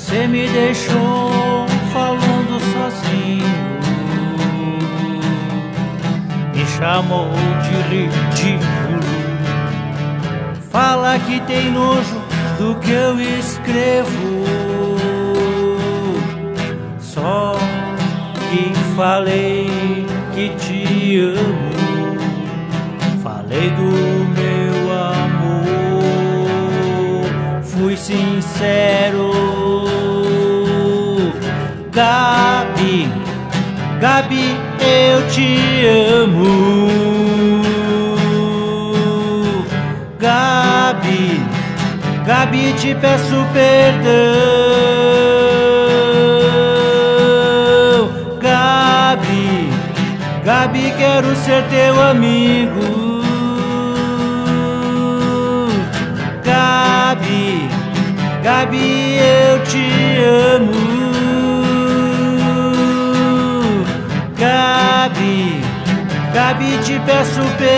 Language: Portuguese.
Você me deixou falando sozinho, me chamou de ridículo. Fala que tem nojo do que eu escrevo, só que falei que te amo. Falei do meu amor, fui sincero. Gabi, Gabi, eu te amo. Gabi, Gabi, te peço perdão. Gabi, Gabi, quero ser teu amigo. Gabi, Gabi, eu te amo. Gabi, Gabi, te peço perdão.